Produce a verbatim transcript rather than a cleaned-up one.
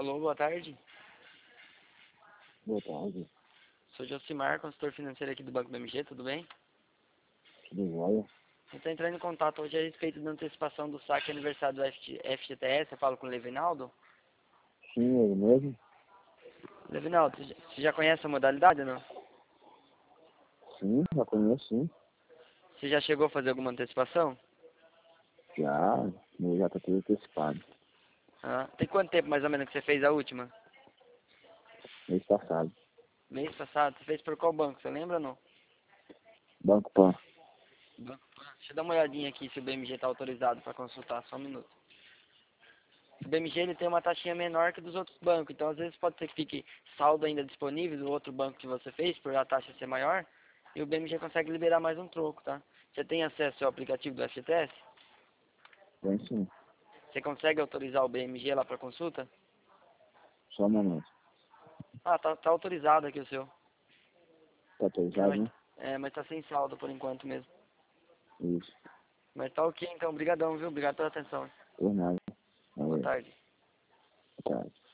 Alô, boa tarde. Boa tarde. Sou Josimar, consultor financeiro aqui do Banco B M G, tudo bem? Tudo jóia? Eu estou entrando em contato hoje a respeito da antecipação do saque aniversário do F G T S. Eu falo com o Levinaldo. Sim, ele mesmo? Levinaldo, você já você já conhece a modalidade ou não? Sim, já conheço, sim. Você já chegou a fazer alguma antecipação? Já, meu já tá tudo antecipado. Ah, tem quanto tempo mais ou menos que você fez a última? Mês passado. Mês passado. Você fez por qual banco? Você lembra ou não? Banco Pan. Banco. Deixa eu dar uma olhadinha aqui se o B M G está autorizado para consultar, só um minuto. O B M G ele tem uma taxinha menor que dos outros bancos, então às vezes pode ser que fique saldo ainda disponível do outro banco que você fez, por a taxa ser maior, e o B M G consegue liberar mais um troco, tá? Você tem acesso ao aplicativo do F G T S? Tem sim. Você consegue autorizar o B M G lá para consulta? Só um momento. Ah, tá, tá autorizado aqui o seu. Tá É, autorizado, mas, né? é, mas tá sem saldo por enquanto mesmo. Isso. Mas tá ok, então. Obrigadão, viu? Obrigado pela atenção. Por nada. Boa Valeu. tarde. Boa tarde.